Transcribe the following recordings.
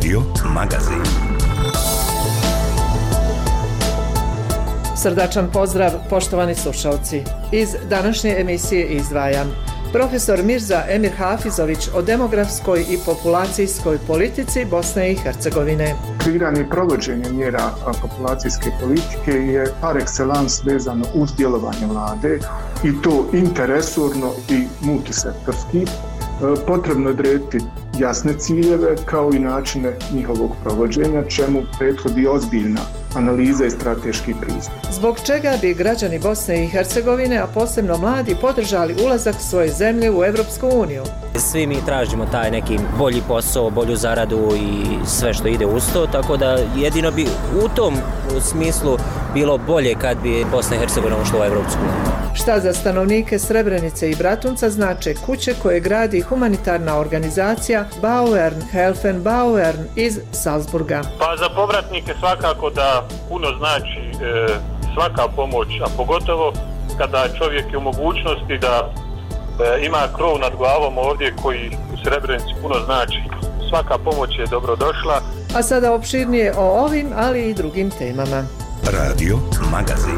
Radio Magazin. Srdačan pozdrav, poštovani slušalci. Iz današnje emisije izdvajam profesor Mirza Emir Hafizović o demografskoj i populacijskoj politici Bosne i Hercegovine. Kreiranje i provođenje mjera populacijske politike je par excellence vezano uz djelovanje vlade i to interresorno i multisektorski. Potrebno je odrediti jasne ciljeve kao i načine njihovog provođenja, čemu prethodi ozbiljna analiza i strateški pristup. Zbog čega bi građani Bosne i Hercegovine, a posebno mladi, podržali ulazak svoje zemlje u Europsku uniju? Svi mi tražimo taj neki bolji posao, bolju zaradu i sve što ide uz to, tako da jedino bi u tom smislu bilo bolje kad bi Bosna i Hercegovina ušla u Europsku uniju. Šta za stanovnike Srebrenice i Bratunca znače kuće koje gradi humanitarna organizacija Bauern Helfen Bauern iz Salzburga? Pa za povratnike svakako da puno znači svaka pomoć, a pogotovo kada čovjek je u mogućnosti da ima krov nad glavom ovdje koji u Srebrenici puno znači. Svaka pomoć je dobrodošla. A sada opširnije o ovim, ali i drugim temama. Radio Magazin.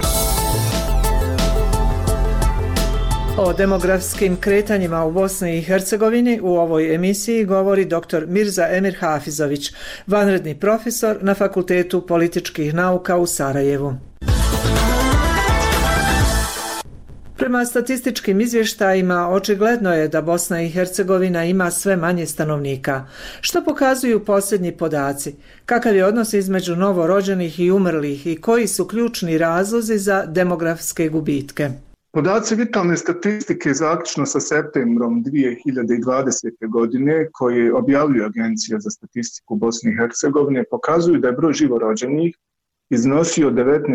O demografskim kretanjima u Bosni i Hercegovini u ovoj emisiji govori dr. Mirza Emir Hafizović, vanredni profesor na Fakultetu političkih nauka u Sarajevu. Prema statističkim izvještajima očigledno je da Bosna i Hercegovina ima sve manje stanovnika. Što pokazuju posljednji podaci? Kakav je odnos između novorođenih i umrlih i koji su ključni razlozi za demografske gubitke? Podaci vitalne statistike zaključno sa septembrom 2020. godine koje objavljuje Agencija za statistiku Bosne i Hercegovine pokazuju da je broj živorođenih iznosio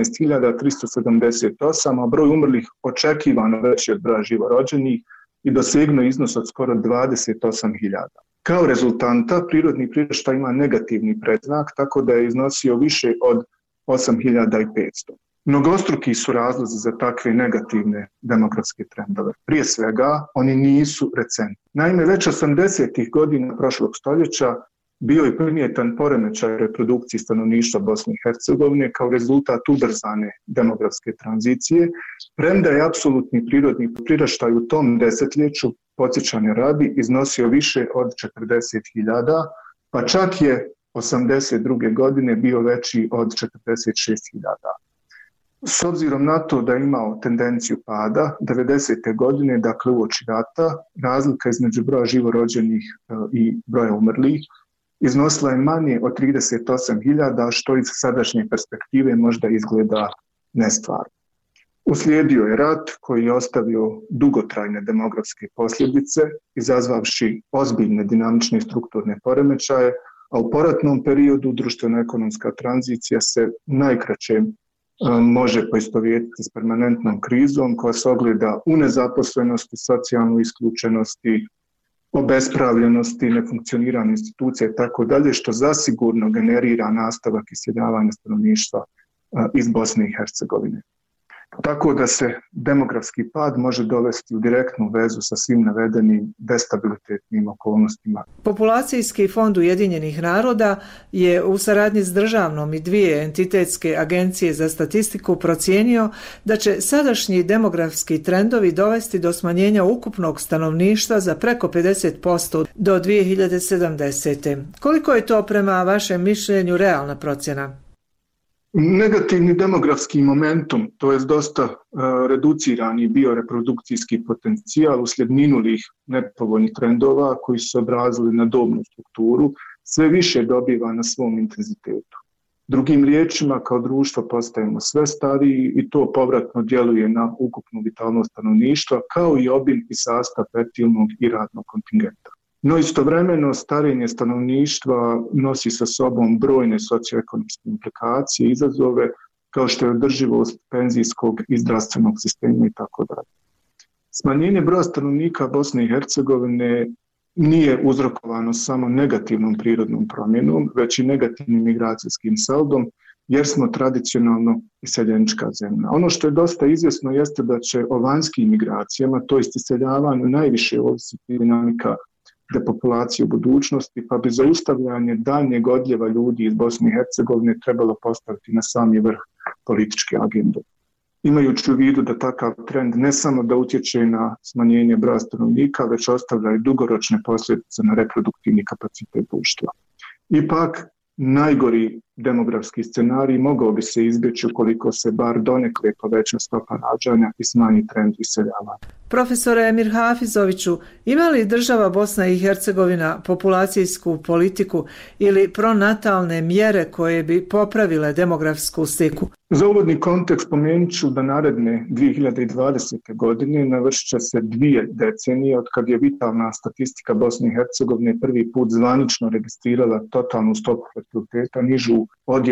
19.378, a broj umrlih očekivano veći od broja živorođenih i dosegnuo iznos od skoro 28.000. Kao rezultanta, prirodni priraštaj ima negativni predznak, tako da je iznosio više od 8.500. Mnogostruki su razlozi za takve negativne demografske trendove. Prije svega, oni nisu recentni. Naime, već 80. godina prošlog stoljeća bio je primjetan poremećaj reprodukciji stanovništva Bosne i Hercegovine kao rezultat ubrzane demografske tranzicije, premda je apsolutni prirodni priraštaj u tom desetljeću, podsjećanja radi, iznosio više od 40.000, pa čak je 82. godine bio veći od 46.000. S obzirom na to da je imao tendenciju pada, 90. godine, dakle uoči rata, razlika između broja živorođenih i broja umrlih iznosila je manje od 38.000, što iz sadašnje perspektive možda izgleda nestvarno. Uslijedio je rat koji je ostavio dugotrajne demografske posljedice, izazvavši ozbiljne dinamične strukturne poremećaje, a u poratnom periodu društveno-ekonomska tranzicija se najkraće može poistovjetiti s permanentnom krizom koja se ogleda u nezaposlenosti, socijalnoj isključenosti, obespravljenosti, nefunkcioniranju institucija i tako dalje, što zasigurno generira nastavak iseljavanja stanovništva iz Bosne i Hercegovine. Tako da se demografski pad može dovesti u direktnu vezu sa svim navedenim destabilitetnim okolnostima. Populacijski fond Ujedinjenih naroda je u saradnji s državnom i dvije entitetske agencije za statistiku procijenio da će sadašnji demografski trendovi dovesti do smanjenja ukupnog stanovništva za preko 50% do 2070. Koliko je to prema vašem mišljenju realna procjena? Negativni demografski momentum, to je dosta reducirani bioreprodukcijski potencijal uslijed minulih nepovoljnih trendova koji su se odrazili na dobnu strukturu, sve više dobiva na svom intenzitetu. Drugim riječima, kao društvo postajemo sve stariji i to povratno djeluje na ukupnu vitalnost stanovništva, kao i obim i sastav fertilnog i radnog kontingenta. No istovremeno starenje stanovništva nosi sa sobom brojne socioekonomske implikacije, izazove kao što je održivost penzijskog i zdravstvenog sistema itd. Smanjenje broja stanovnika Bosne i Hercegovine nije uzrokovano samo negativnom prirodnom promjenom, već i negativnim migracijskim saldom, jer smo tradicionalno iseljenička zemlja. Ono što je dosta izvjesno jeste da će o vanjskim migracijama, to jest iseljavanju, najviše ovisiti dinamika depopulaciju budućnosti, pa bi zaustavljanje daljnjeg odljeva ljudi iz Bosne i Hercegovine trebalo postaviti na sami vrh političke agende. Imajući u vidu da takav trend ne samo da utječe na smanjenje broja stanovnika, već ostavlja i dugoročne posljedice na reproduktivni kapacitet društva. Ipak, najgori demografski scenarij mogao bi se izbjeći ukoliko se bar donekle poveća stopa rađanja i smanji trend iseljavanja. Profesore Emir Hafizoviću, ima li država Bosna i Hercegovina populacijsku politiku ili pronatalne mjere koje bi popravile demografsku sliku? Za uvodni kontekst spomenut ću da naredne 2020. godine navršit će se 2 decenije od kad je vitalna statistika Bosne i Hercegovine prvi put zvanično registrirala totalnu stopu fertiliteta nižu od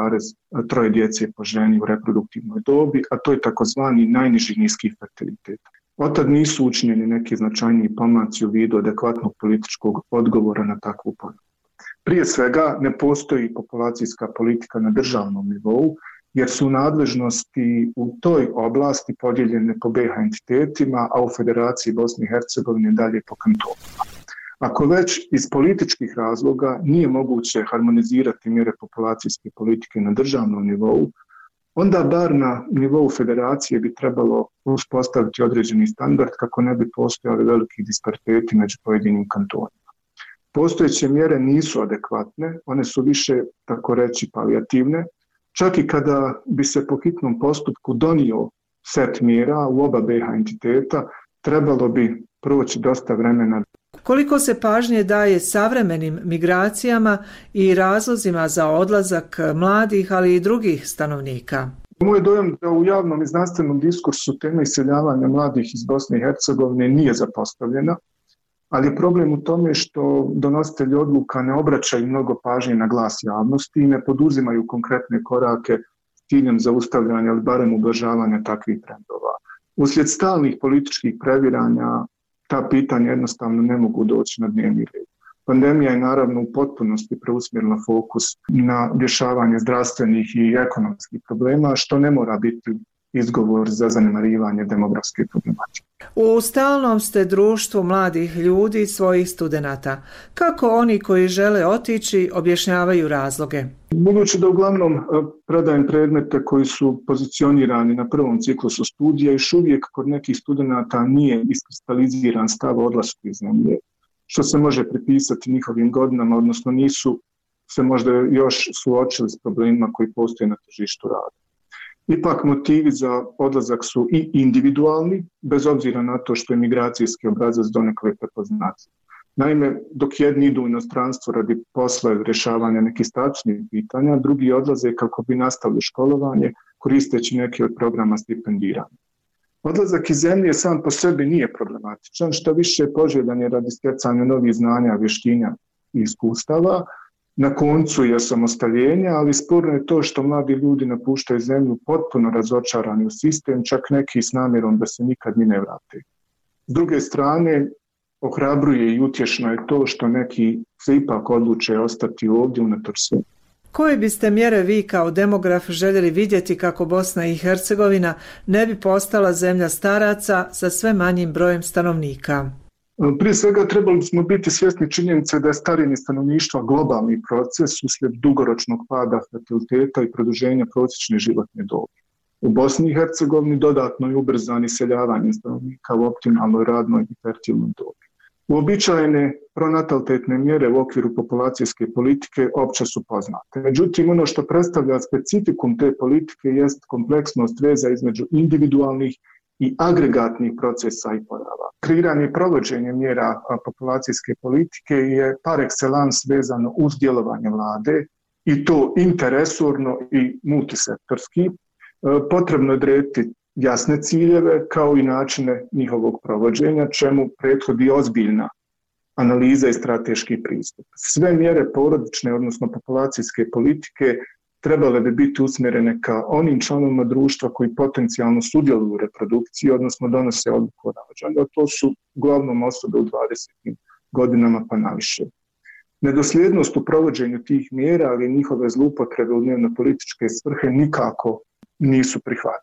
1,3 djece po ženi u reproduktivnoj dobi, a to je takozvani najniži niski fertilitet. Otad nisu učinjeni neki značajniji pomaci u vidu adekvatnog političkog odgovora na takvu pojavu. Prije svega ne postoji populacijska politika na državnom nivou, jer su nadležnosti u toj oblasti podijeljene po BiH entitetima, a u Federaciji Bosne i Hercegovine dalje po kantonima. Ako već iz političkih razloga nije moguće harmonizirati mjere populacijske politike na državnom nivou, onda bar na nivou federacije bi trebalo uspostaviti određeni standard kako ne bi postojali veliki dispariteti među pojedinim kantonima. Postojeće mjere nisu adekvatne, one su više, tako reći, palijativne. Čak i kada bi se po hitnom postupku donio set mjera u oba BiH entiteta, trebalo bi proći dosta vremena. Koliko se pažnje daje savremenim migracijama i razlozima za odlazak mladih, ali i drugih stanovnika? Moj dojam da u javnom i znanstvenom diskursu tema iseljavanja mladih iz Bosne i Hercegovine nije zapostavljena, ali je problem u tome što donositelji odluka ne obraćaju mnogo pažnje na glas javnosti i ne poduzimaju konkretne korake s ciljem zaustavljanja ili barem ublažavanja takvih trendova. Uslijed stalnih političkih previranja ta pitanja jednostavno ne mogu doći na dnevni red. Pandemija je naravno u potpunosti preusmjerila fokus na rješavanje zdravstvenih i ekonomskih problema, što ne mora biti izgovor za zanemarivanje demografske problematike. U stalnom ste društvu mladih ljudi, svojih studenata. Kako oni koji žele otići objašnjavaju razloge? Budući da uglavnom predajem predmete koji su pozicionirani na prvom ciklusu studija, još uvijek kod nekih studenata nije iskristaliziran stav o odlasku iz zemlje, što se može pripisati njihovim godinama, odnosno nisu se možda još suočili s problemima koji postoje na tržištu rada. Ipak motivi za odlazak su i individualni, bez obzira na to što je migracijski obrazac donekle prepoznatljiv. Naime, dok jedni idu u inostranstvo radi posla ili rješavanja nekih statusnih pitanja, drugi odlaze kako bi nastavili školovanje koristeći neke od programa stipendiranja. Odlazak iz zemlje sam po sebi nije problematičan, što više poželjan je radi stjecanja novih znanja, vještina i iskustava. Na koncu je osamostaljenja, ali sporno je to što mladi ljudi napuštaju zemlju potpuno razočarani u sistem, čak neki s namjerom da se nikad ni ne vrate. S druge strane, ohrabruje i utješno je to što neki se ipak odluče ostati ovdje unatoč sve. Koje biste mjere vi kao demograf željeli vidjeti kako Bosna i Hercegovina ne bi postala zemlja staraca sa sve manjim brojem stanovnika? Prije svega trebali smo biti svjesni činjenice da je starenje stanovništva globalni proces uslijed dugoročnog pada fertiliteta i produženja prosječne životne dobi. U Bosni i Hercegovini dodatno je ubrzan iseljavanje stanovnika u optimalnoj radnoj i fertilnoj dobi. Uobičajene pronatalitetne mjere u okviru populacijske politike opće su poznate. Međutim, ono što predstavlja specifikum te politike jest kompleksnost veza između individualnih i agregatnih procesa i pojava. Kreiranje i provođenje mjera populacijske politike je par excellence vezano uz djelovanje vlade i to interresorno i multisektorski. Potrebno je odrediti jasne ciljeve kao i načine njihovog provođenja, čemu prethodi ozbiljna analiza i strateški pristup. Sve mjere porodične, odnosno populacijske politike, trebale bi biti usmjerene ka onim članovima društva koji potencijalno sudjeluju u reprodukciji, odnosno donose odluku o rađanju. To su uglavnom osobe u 20. godinama pa naviše. Nedosljednost u provođenju tih mjera, ali njihove zloupotrebe u dnevno-političke svrhe nikako nisu prihvatljive.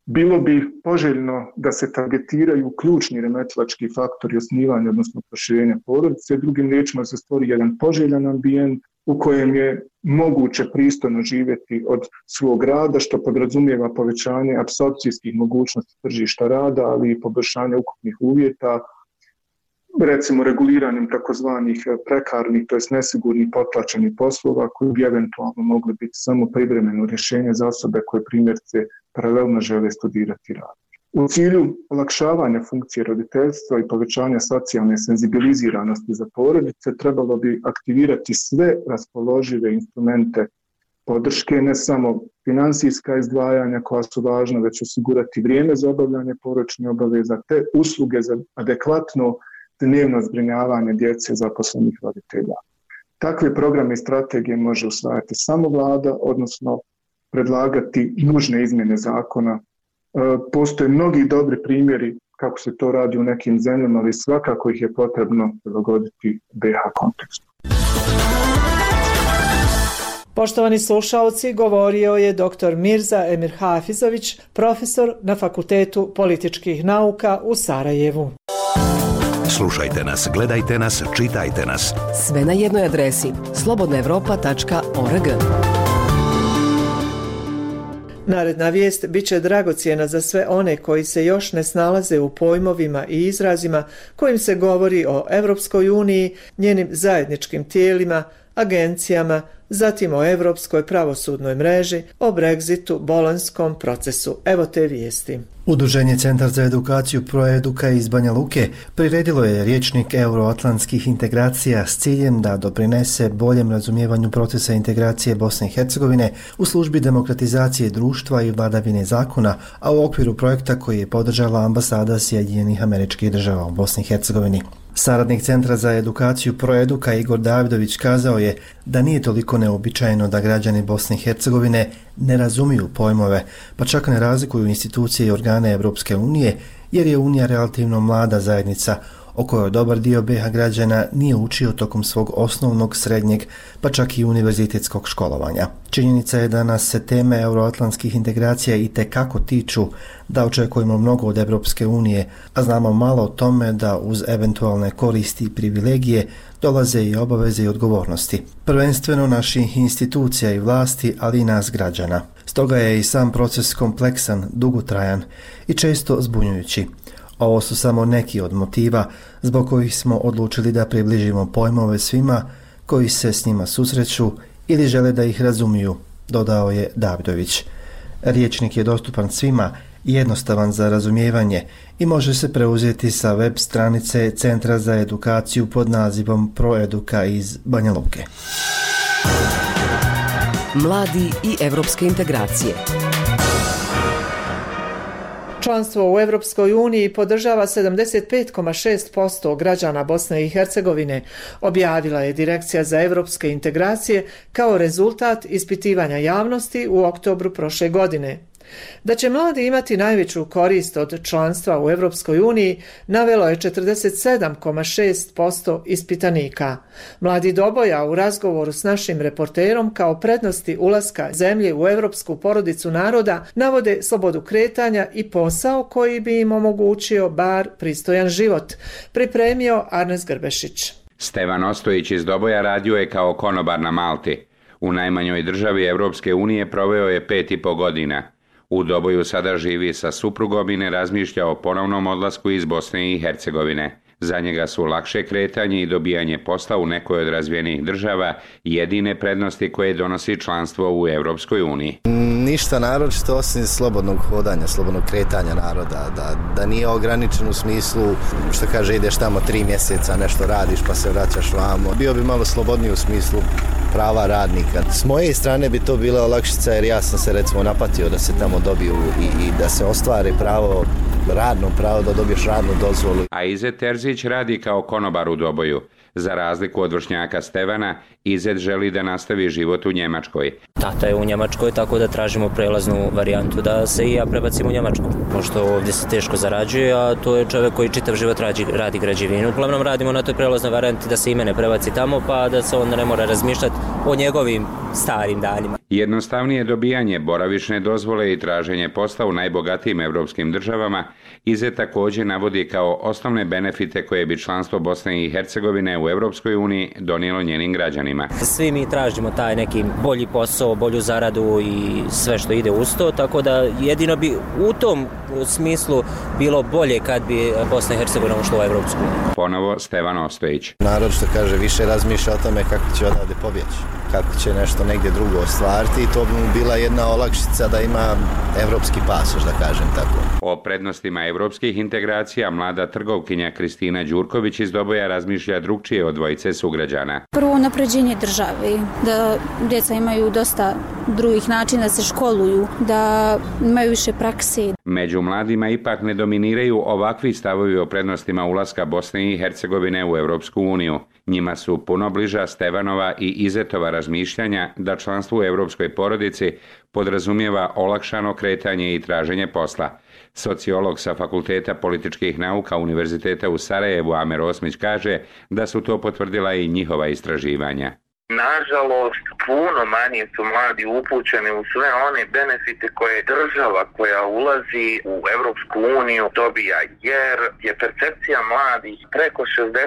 Bilo bi poželjno da se targetiraju ključni remetilački faktori osnivanja, odnosno proširenja porodice, drugim riječima se stvori jedan poželjan ambijent u kojem je moguće pristojno živjeti od svog rada, što podrazumijeva povećanje apsorpcijskih mogućnosti tržišta rada, ali i poboljšanje ukupnih uvjeta, recimo reguliranjem takozvanih prekarnih, to jest nesigurnih potplaćenih poslova koji bi eventualno mogli biti samo privremeno rješenje za osobe koje primjerice paralelno žele studirati rad. U cilju olakšavanja funkcije roditeljstva i povećanja socijalne senzibiliziranosti za porodice trebalo bi aktivirati sve raspoložive instrumente podrške, ne samo financijska izdvajanja koja su važna, već osigurati vrijeme za obavljanje porodičnih obaveza te usluge za adekvatno dnevno zbrinjavanje djece zaposlenih roditelja. Takve programe i strategije može usvajati samo vlada, odnosno predlagati nužne izmjene zakona. Postoje mnogi dobri primjeri kako se to radi u nekim zemljama, ali svakako ih je potrebno prilagoditi BiH kontekstu. Poštovani slušalci, govorio je dr. Mirza Emir Hafizović, profesor na Fakultetu političkih nauka u Sarajevu. Slušajte nas, gledajte nas, čitajte nas. Sve na jednoj adresi slobodnaevropa.org. Naredna vijest bit će dragocjena za sve one koji se još ne snalaze u pojmovima i izrazima kojim se govori o Europskoj uniji, njenim zajedničkim tijelima, agencijama, zatim o Europskoj pravosudnoj mreži, o Brexitu, bolonjskom procesu. Evo te vijesti. Udruženje Centar za edukaciju Proeduka iz Banja Luke priredilo je rječnik euroatlantskih integracija s ciljem da doprinese boljem razumijevanju procesa integracije Bosne i Hercegovine u službi demokratizacije društva i vladavine zakona, a u okviru projekta koji je podržala ambasada Sjedinjenih Američkih Država u Bosni i Hercegovini. Saradnik Centra za edukaciju Proeduka Igor Davidović kazao je da nije toliko neobičajeno da građani Bosne i Hercegovine ne razumiju pojmove, pa čak ne razlikuju institucije i organe Europske unije, jer je Unija relativno mlada zajednica o kojoj dobar dio BiH građana nije učio tokom svog osnovnog, srednjeg, pa čak i univerzitetskog školovanja. Činjenica je da nas se teme euroatlantskih integracija i tekako tiču, da očekujemo mnogo od Europske unije, a znamo malo o tome da uz eventualne koristi i privilegije dolaze i obaveze i odgovornosti. Prvenstveno naših institucija i vlasti, ali i nas građana. Stoga je i sam proces kompleksan, dugotrajan i često zbunjujući. Ovo su samo neki od motiva zbog kojih smo odlučili da približimo pojmove svima koji se s njima susreću ili žele da ih razumiju, dodao je Davidović. Rječnik je dostupan svima, jednostavan za razumijevanje i može se preuzeti sa web stranice Centra za edukaciju pod nazivom Proeduka iz Banja Luke. Mladi i evropske integracije. Članstvo u Europskoj uniji podržava 75,6% građana Bosne i Hercegovine, objavila je Direkcija za europske integracije kao rezultat ispitivanja javnosti u oktobru prošle godine. Da će mladi imati najveću korist od članstva u Europskoj uniji navelo je 47,6% ispitanika. Mladi Doboja u razgovoru s našim reporterom kao prednosti ulaska zemlje u europsku porodicu naroda navode slobodu kretanja i posao koji bi im omogućio bar pristojan život, pripremio Arnes Grbešić. Stevan Ostojić iz Doboja radio je kao konobar na Malti. U najmanjoj državi Europske unije proveo je 5,5 godina. U Doboju sada živi sa suprugom i ne razmišlja o ponovnom odlasku iz Bosne i Hercegovine. Za njega su lakše kretanje i dobijanje posla u nekoj od razvijenih država jedine prednosti koje donosi članstvo u Europskoj uniji. Ništa naročito osim slobodnog hodanja, slobodnog kretanja naroda, da nije ograničen u smislu, što kaže, ideš tamo 3 mjeseca, nešto radiš pa se vraćaš vamo. Bio bi malo slobodniji u smislu prava radnika. S moje strane bi to bila olakšica jer ja sam se recimo napatio da se tamo dobiju i da se ostvari pravo, radno pravo da dobiješ radnu dozvolu. A Izet Terzić radi kao konobar u Doboju. Za razliku od vršnjaka Stevana, Izet želi da nastavi život u Njemačkoj. Tata je u Njemačkoj, tako da tražimo prelaznu varijantu da se i ja prebacim u Njemačku. Pošto ovdje se teško zarađuje, a to je čovjek koji čitav život radi građevinu. Uglavnom radimo na toj prelaznoj varijanti da se i mene prebaci tamo, pa da se onda ne mora razmišljati o njegovim starim danima. Jednostavnije dobijanje boravišne dozvole i traženje posla u najbogatijim evropskim državama IZE također navodi kao osnovne benefite koje bi članstvo Bosne i Hercegovine u Evropskoj uniji donijelo njenim građanima. Svi mi tražimo taj neki bolji posao, bolju zaradu i sve što ide uz to, tako da jedino bi u tom smislu bilo bolje kad bi Bosna i Hercegovina ušla u Evropsku uniju. Ponovo Stevan Ostojić. Narod, što kaže, više razmišlja o tome kako će odavde pobjeći, kako će nešto negdje drugo ostvariti i to bi mu bila jedna olakšica da ima evropski pasoš, da kažem tako. O prednostima evropskih integracija mlada trgovkinja Kristina Đurković iz Doboja razmišlja drugčije od dvojice sugrađana. Prvo, unapređenje države, da djeca imaju dosta drugih načina da se školuju, da imaju više prakse. Među mladima ipak ne dominiraju ovakvi stavovi o prednostima ulaska Bosne i Hercegovine u Evropsku uniju. Njima su puno bliža Stevanova i Izetova razmišljanja da članstvo u evropskoj porodici podrazumijeva olakšano kretanje i traženje posla. Sociolog sa Fakulteta političkih nauka Univerziteta u Sarajevu Amer Osmić kaže da su to potvrdila i njihova istraživanja. Nažalost, puno manje su mladi upućeni u sve one benefite koje država koja ulazi u Evropsku uniju dobija, jer je percepcija mladih preko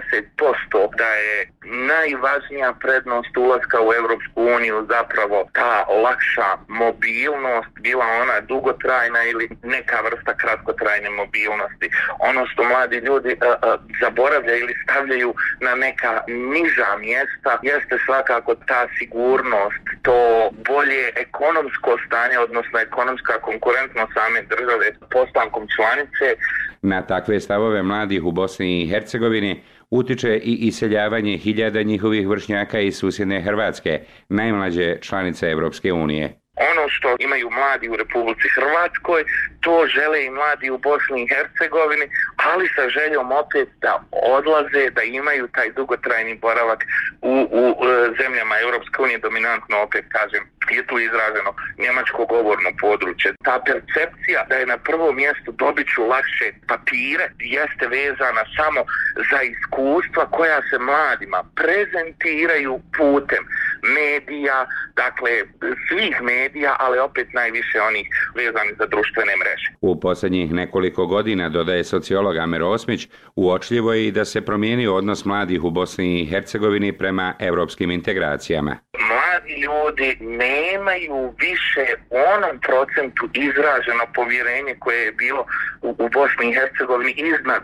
60% da je najvažnija prednost ulaska u Evropsku uniju zapravo ta lakša mobilnost, bila ona dugotrajna ili neka vrsta kratkotrajne mobilnosti. Ono što mladi ljudi zaboravljaju ili stavljaju na neka niža mjesta jeste svakako ta sigurnost, to bolje ekonomsko stanje, odnosno ekonomska konkurentnost same države postankom članice. Na takve stavove mladih u Bosni i Hercegovini utiče i iseljavanje hiljada njihovih vršnjaka iz susjedne Hrvatske, najmlađe članice Evropske unije. Ono što imaju mladi u Republici Hrvatskoj, to žele i mladi u Bosni i Hercegovini, ali sa željom opet da odlaze, da imaju taj dugotrajni boravak u zemljama Europske unije, dominantno opet kažem, je tu izraženo njemačko govorno područje. Ta percepcija da je na prvom mjestu dobit ću lakše papire jeste vezana samo za iskustva koja se mladima prezentiraju putem medija, dakle svih medija, ali opet najviše onih vezanih za društvene mreže. U posljednjih nekoliko godina, dodaje sociolog Amer Osmić, uočljivo je i da se promijenio odnos mladih u Bosni i Hercegovini prema evropskim integracijama. Mladi ljudi nemaju više u onom procentu izraženo povjerenje koje je bilo u Bosni i Hercegovini iznad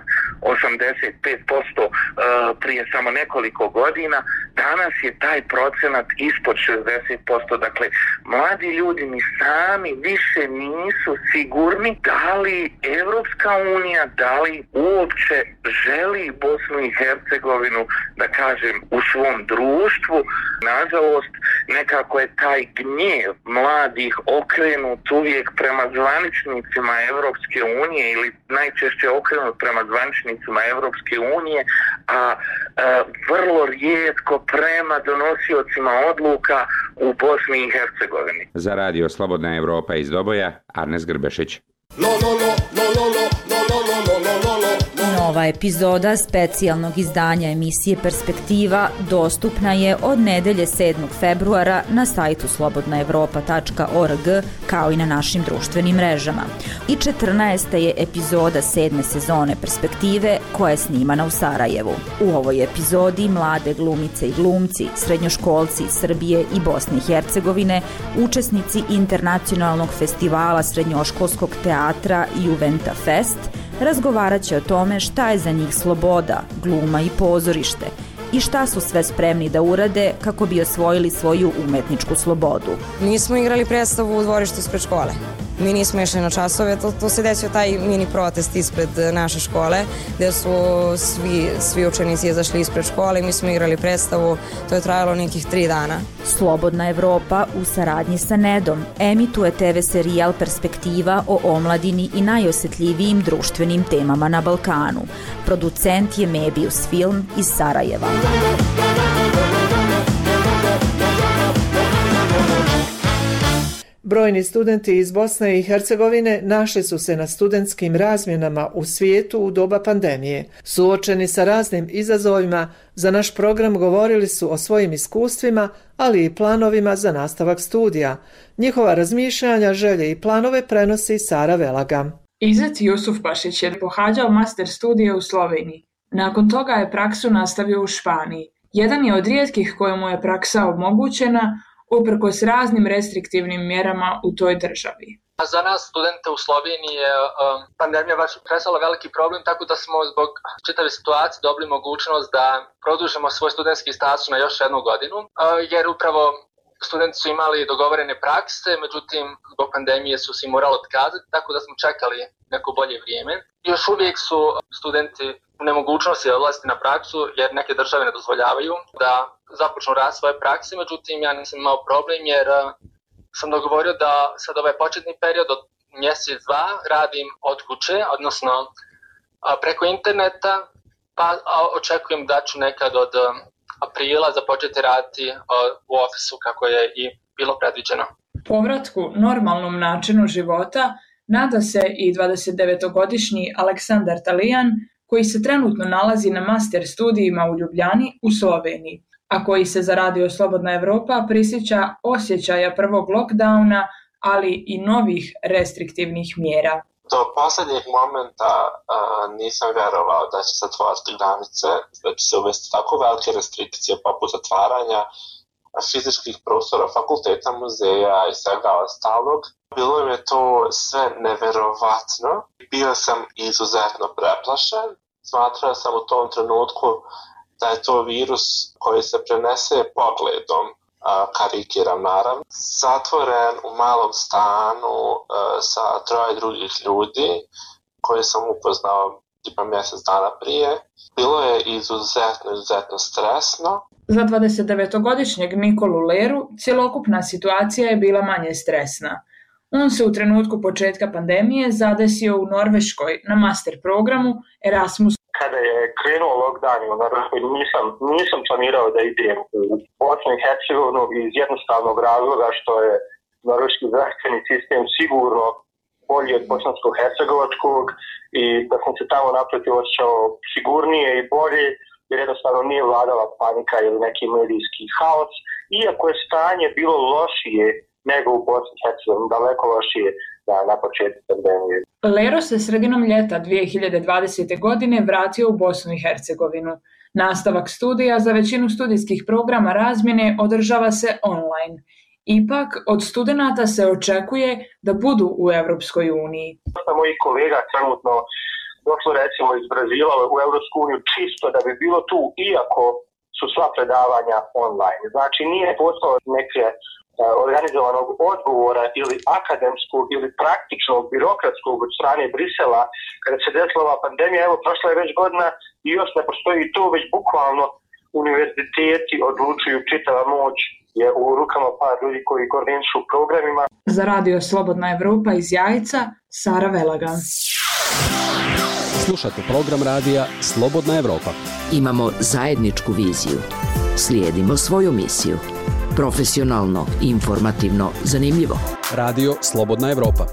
85% prije samo nekoliko godina. Danas je taj procenat ispod 60%. Dakle, mladi ljudi ni sami više nisu sigurni da li Evropska unija, da li uopće želi Bosnu i Hercegovinu, da kažem, u svom društvu. Nažalost, nekako je taj gnjev mladih okrenut uvijek prema zvaničnicima Evropske unije ili najčešće okrenut prema zvaničnicima Evropske unije, a vrlo rijetko prema donosiocima odluka u Bosni i Hercegovini. Za radio Slobodna Evropa iz Doboja, Arnes Grbešić. Nova epizoda specijalnog izdanja emisije Perspektiva dostupna je od nedelje 7. februara na sajtu slobodnaevropa.org kao i na našim društvenim mrežama. I 14. je epizoda 7. sezone Perspektive koja je snimana u Sarajevu. U ovoj epizodi mlade glumice i glumci, srednjoškolci iz Srbije i Bosne i Hercegovine, učesnici internacionalnog festivala srednjoškolskog teatra Juventa Fest, razgovarat će o tome šta je za njih sloboda, gluma i pozorište i šta su sve spremni da urade kako bi osvojili svoju umetničku slobodu. Nismo igrali predstavu u dvorištu ispred škole. Mi nismo išli na časove, tu se desio taj mini protest ispred naše škole, gdje su svi učenici izašli ispred škole i mi smo igrali predstavu, to je trajalo nekih 3 dana. Slobodna Evropa u saradnji sa Nedom emituje TV serijal Perspektiva o omladini i najosjetljivijim društvenim temama na Balkanu. Producent je Mebius Film iz Sarajeva. Brojni studenti iz Bosne i Hercegovine našli su se na studentskim razmjenama u svijetu u doba pandemije. Suočeni sa raznim izazovima, za naš program govorili su o svojim iskustvima, ali i planovima za nastavak studija. Njihova razmišljanja, želje i planove prenosi Sara Velaga. Izet Jusufbašić je pohađao master studije u Sloveniji. Nakon toga je praksu nastavio u Španiji. Jedan je od rijetkih kojemu je praksa omogućena, uprkos raznim restriktivnim mjerama u toj državi. Za nas studente u Sloveniji je pandemija baš predstavila veliki problem, tako da smo zbog čitave situacije dobili mogućnost da produžimo svoj studentski status na još jednu godinu, jer upravo studenti su imali dogovorene prakse, međutim zbog pandemije su se morali otkazati, tako da smo čekali neko bolje vrijeme. Još uvijek su studenti u nemogućnosti da odlaziti na praksu, jer neke države ne dozvoljavaju da započnu rad svoje prakse, međutim ja nisam imao problem jer sam dogovorio da sad ovaj početni period od mjesec, dva radim od kuće, odnosno preko interneta, pa očekujem da ću nekad od aprila započeti raditi u ofisu kako je i bilo predviđeno. Povratku normalnom načinu života nada se i 29-godišnji Aleksandar Talijan, koji se trenutno nalazi na master studijima u Ljubljani u Sloveniji, a koji se za Radio Slobodna Evropa prisjeća osjećaja prvog lockdowna, ali i novih restriktivnih mjera. Do posljednjeg momenta nisam vjerovao da će se otvoriti granice, da će se uvesti tako velike restrikcije poput zatvaranja fizičkih prostora, fakulteta, muzeja i svega ostalog. Bilo mi je to sve neverovatno. Bio sam izuzetno preplašen. Smatrao sam u tom trenutku da je to virus koji se prenese pogledom, karikiram naravno, zatvoren u malom stanu sa 3 drugih ljudi koje sam upoznao tipa mjesec dana prije. Bilo je izuzetno stresno. Za 29-godišnjeg Nikolu Leru cjelokupna situacija je bila manje stresna. On se u trenutku početka pandemije zadesio u Norveškoj na master programu Erasmus. Kada je krenuo lockdown u Norveškoj, nisam planirao da idem u Bosnu i Hercegovinu iz jednostavnog razloga što je norveški zdravstveni sistem sigurno bolji od bosansko-hercegovačkog i da sam se tamo naprotiv osjećao sigurnije i bolje, jer jednostavno nije vladala panika ili neki medijski haos, iako je stanje bilo lošije nego u Bosni i Hercegovini, daleko lošije na početku pandemije. Lero se sredinom ljeta 2020. godine vratio u Bosnu i Hercegovinu. Nastavak studija za većinu studijskih programa razmjene održava se online. Ipak, od studenata se očekuje da budu u Europskoj uniji. Mojih kolega trenutno došlo recimo iz Brazila u Europsku uniju čisto da bi bilo tu, iako su sva predavanja online. Znači nije postalo neke organizovanog odgovora ili akademskog ili praktičnog, birokratskog od strane Brisela. Kada se desila ova pandemija, evo prošla je već godina i još ne postoji to, već bukvalno univerziteti odlučuju, čitava moć je u rukama par ljudi koji koordinišu programima. Za Radio Slobodna Evropa iz Jajca, Sara Velaga. Slušate program radija Slobodna Evropa. Imamo zajedničku viziju. Slijedimo svoju misiju. Profesionalno, informativno, zanimljivo. Radio Slobodna Evropa.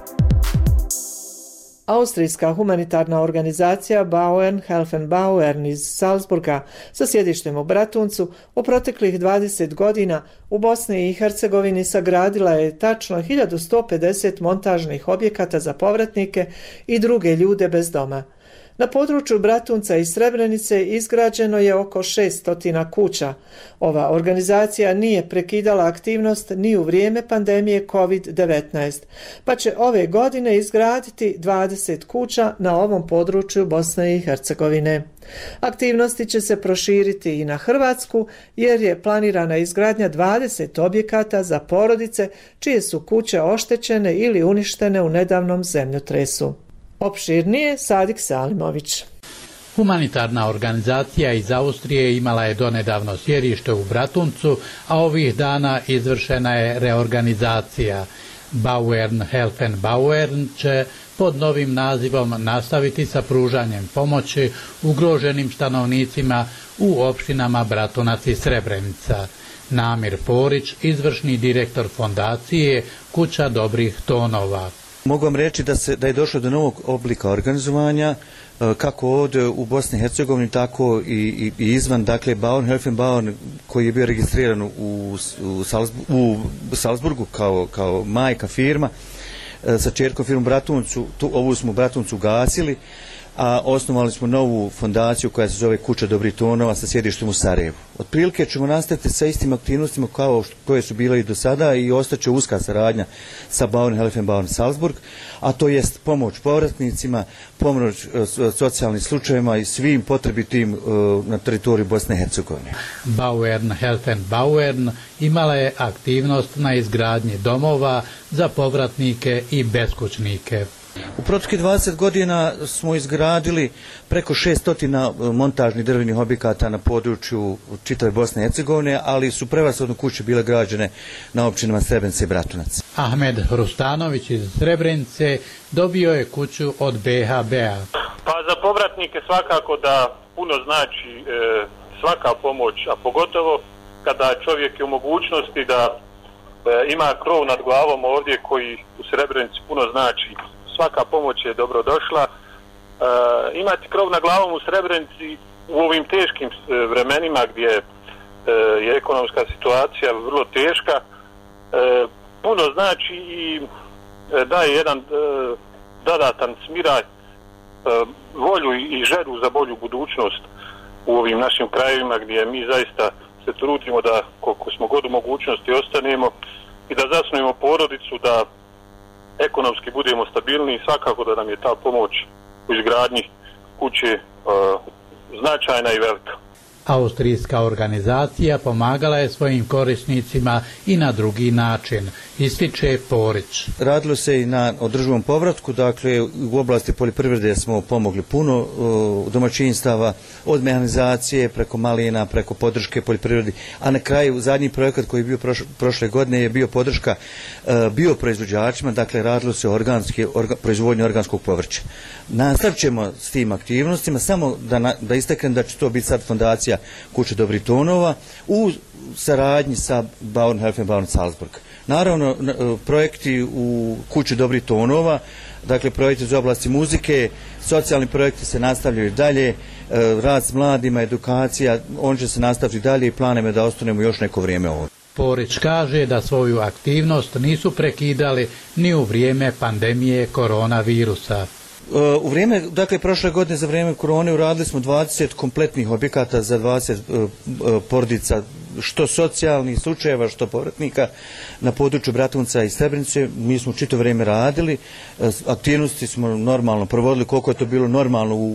Austrijska humanitarna organizacija Bauern Helfen Bauern iz Salzburga sa sjedištem u Bratuncu u proteklih 20 godina u Bosni i Hercegovini sagradila je tačno 1150 montažnih objekata za povratnike i druge ljude bez doma. Na području Bratunca i Srebrenice izgrađeno je oko 600 kuća. Ova organizacija nije prekidala aktivnost ni u vrijeme pandemije COVID-19, pa će ove godine izgraditi 20 kuća na ovom području Bosne i Hercegovine. Aktivnosti će se proširiti i na Hrvatsku, jer je planirana izgradnja 20 objekata za porodice čije su kuće oštećene ili uništene u nedavnom zemljotresu. Opširnije Sadik Salimović. Humanitarna organizacija iz Austrije imala je donedavno sjedište u Bratuncu, a ovih dana izvršena je reorganizacija. Bauern Helfen Bauern će pod novim nazivom nastaviti sa pružanjem pomoći ugroženim stanovnicima u opštinama Bratunac i Srebrenica. Namir Porić, izvršni direktor fondacije Kuća dobrih tonova. Mogu vam reći da je došlo do novog oblika organizovanja, kako ovdje u Bosni i Hercegovini, tako i izvan. Dakle, Bauern Helfen Bauern, koji je bio registriran u Salzburgu kao majka firma, sa čerkom firmom Bratuncu, ovu smo u Bratuncu gasili, a osnovali smo novu fondaciju koja se zove Kuća dobrih tonova sa sjedištem u Sarajevu. Otprilike ćemo nastaviti sa istim aktivnostima kao koje su bile i do sada i ostaće uska saradnja sa Bauern Helfen Bauern Salzburg, a to jest pomoć povratnicima, pomoć socijalnim slučajevima i svim potrebitim na teritoriju Bosne i Hercegovine. Bauern Helfen Bauern imala je aktivnost na izgradnji domova za povratnike i beskućnike. U proteklih 20 godina smo izgradili preko 600 montažnih drvenih objekata na području čitave Bosne i Hercegovine, ali su prevashodno kuće bile građene na općinama Srebrenica i Bratunac. Ahmed Hrustanović iz Srebrenice dobio je kuću od BHB-a. Pa za povratnike svakako da puno znači svaka pomoć, a pogotovo kada čovjek je u mogućnosti da ima krov nad glavom ovdje, koji u Srebrenici puno znači. Svaka pomoć je dobrodošla. Imati krov nad glavom u Srebrenici u ovim teškim vremenima gdje je ekonomska situacija vrlo teška, puno znači i daje jedan dodatan smiraj, volju i želju za bolju budućnost u ovim našim krajevima gdje mi zaista se trudimo da koliko smo god u mogućnosti ostanemo i da zasnujemo porodicu, da ekonomski budemo stabilni i svakako da nam je ta pomoć u izgradnji kuće značajna i velika. Austrijska organizacija pomagala je svojim korisnicima i na drugi način, ističe Porić. Radilo se i na održivom povratku, dakle u oblasti poljoprivrede smo pomogli puno domaćinstava, od mehanizacije preko malina, preko podrške poljoprivredi, a na kraju zadnji projekat koji je bio prošle godine je bio podrška bioproizvođačima, dakle radilo se o proizvodnji organskog povrća. Nastavit ćemo s tim aktivnostima, samo da istaknem da će to biti sad fondacija Kuće dobrih tonova u saradnji sa Bauern Helfen Bauern Salzburg. Naravno, projekti u Kući dobrih tonova, dakle projekti iz oblasti muzike, socijalni projekti se nastavljaju dalje, rad s mladima, edukacija, on će se nastaviti dalje i planem je da ostanemo još neko vrijeme ovdje. Porić kaže da svoju aktivnost nisu prekidali ni u vrijeme pandemije koronavirusa. U vrijeme, dakle prošle godine za vrijeme korone uradili smo 20 kompletnih objekata za 20 porodica, što socijalnih slučajeva, što povratnika na području Bratunca i Srebrenice. Mi smo čito vrijeme radili, aktivnosti smo normalno provodili koliko je to bilo normalno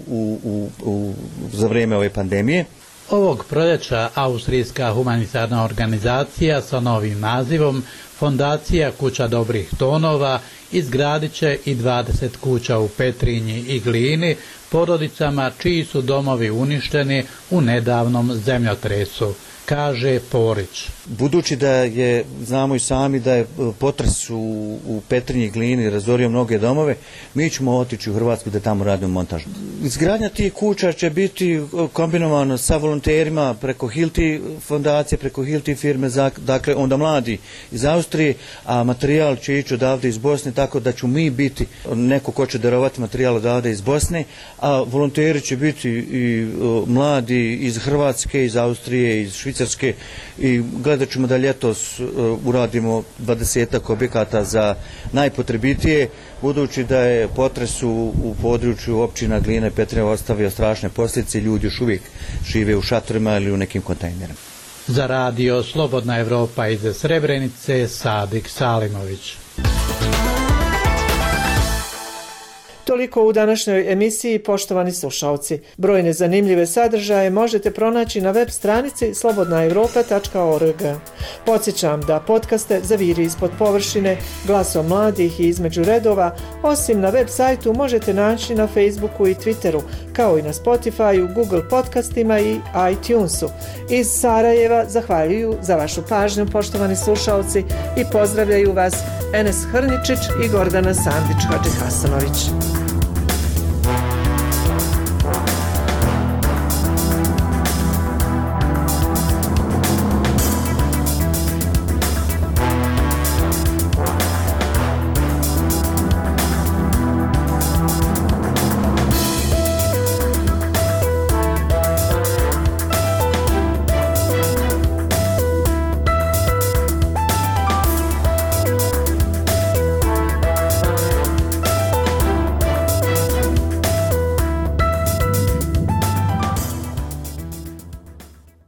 za vrijeme ove pandemije. Ovog proljeća Austrijska humanitarna organizacija sa novim nazivom Fondacija Kuća dobrih tonova izgradit će i 20 kuća u Petrinji i Glini porodicama čiji su domovi uništeni u nedavnom zemljotresu, kaže Porić. Budući da je, znamo i sami da je potres u Petrinji i Glini razorio mnoge domove, mi ćemo otići u Hrvatsku da tamo radimo montaž. Izgradnja tih kuća će biti kombinovano sa volonterima preko Hilti fondacije, preko Hilti firme, dakle onda mladi iz Austrije, a materijal će ići odavde iz Bosne, tako da ću mi biti neko ko će darovati materijal odavde iz Bosne, a volonteri će biti i mladi iz Hrvatske, iz Austrije, iz Švicarske i gledat ćemo da ljetos uradimo 20 objekata za najpotrebitije, budući da je potres u području općina Glina i Petrinja ostavio strašne posljedice, ljudi još uvijek žive u šatorima ili u nekim kontejnerima. Za radio Slobodna Evropa iz Srebrenice, Sadik Salimović. Toliko u današnjoj emisiji, poštovani slušalci. Brojne zanimljive sadržaje možete pronaći na web stranici slobodnaevropa.org. Podsjećam da podcaste Zaviri ispod površine, Glasom mladih i Između redova, osim na web sajtu možete naći na Facebooku i Twitteru, kao i na Spotifyu, Google podcastima i iTunesu. Iz Sarajeva zahvaljuju za vašu pažnju, poštovani slušalci, i pozdravljaju vas Enes Hrničić i Gordana Sandić-Hadžihasanović.